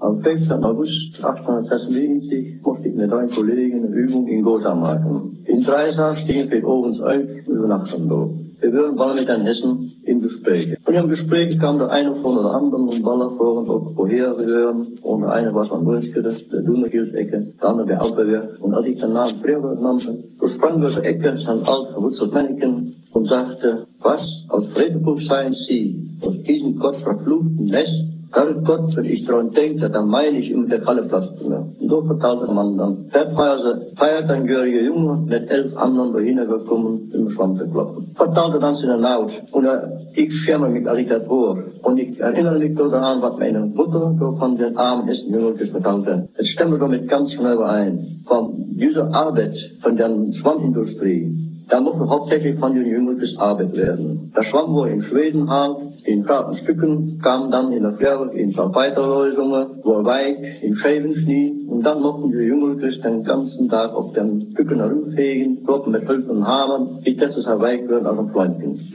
Am 15. August 1896 mochte ich mit 3 Kollegen eine Übung in Gotha machen. In Dreisach stehen wir abends auf und übernachten dort. Wir würden bald mit den Hessen in Gespräch. Und im Gespräch kam der eine von der anderen und Baller vor und auch woher wir hören. Und der eine war von Wolfskirche, der Dunnergilsecke, der andere der Alpenberg. Und als ich den Namen Freerberg nannte, so sprang durch die Ecke sein alt verwurzelt Männchen und sagte, was, aus Vredenburg seien Sie, aus diesem Gott verfluchten Nest? Herr Gott, wenn ich daran denke, dann meine ich immer der Kalleplatz. Und so verteilte der Mann dann. Der feiert ein gehöriger Junge mit 11 anderen dahin gekommen, im Schwamm zu kloppen. Verteilte dann seine Laut. Und ich schäme mich, als ich das hoor. Und ich erinnere mich daran, was meine Mutter von den armen Jungen verteilte. Es stimmte damit ganz schnell überein. Von dieser Arbeit, von der Schwammindustrie, da musste hauptsächlich von den Jüngern Arbeit werden. Der Schwamm wurde in Schweden halt, in kleinen Stücken, kam dann in der Fähre in Salpeiterlösungen, wurde weich, in Scheibenschnee, und dann mussten die Jünger den ganzen Tag auf den Stücken herumfegen, kloppen mit Hülsen und Hammern, bis das weich wird als ein Fläumchen.